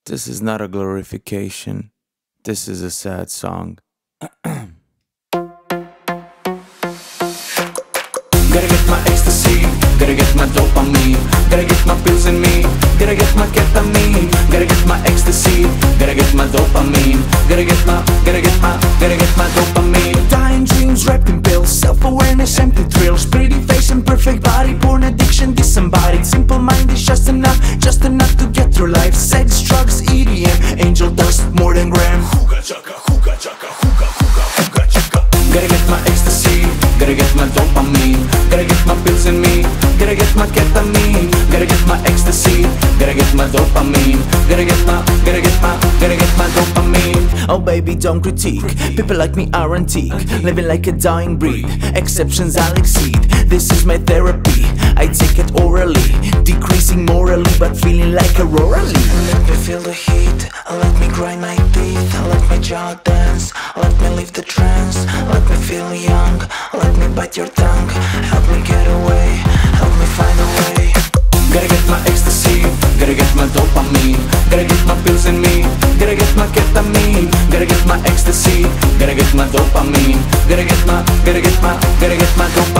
This is not a glorification. This is a sad song. Gotta get my ecstasy, gotta get my dopamine, gotta get my pills in me, gotta get my ketamine, gotta get my ecstasy, gotta get my dopamine, gotta get my dopamine. Dying dreams wrapped in pills, self-awareness, empty thrills, pretty face and perfect body, porn addiction disembodied. Simple mind is just enough to get through life. Sex, drugs, EDM, angel dust, more than gram. Hookah chaka, hookah chaka, hookah, hookah, hookah chaka. Gotta get my ecstasy, gotta get my dopamine, gotta get my pills in me, gotta get my ketamine, gotta get my ecstasy, gotta get my dopamine, gotta get my dopamine. Oh baby, don't critique, people like me are antique, living like a dying breed, exceptions I'll exceed. This is my therapy, I take it orally, decreasing morally but feeling like a roralee. Let me feel the heat, let me grind my teeth, let my jaw dance, let me leave the trance, let me feel young, let me bite your tongue, help me get away, help me find a way. Gotta get my ecstasy, gotta get my dopamine, gotta get my pills in me, gotta get my ketamine, gotta get my ecstasy, gotta get my dopamine, gotta get my dopamine.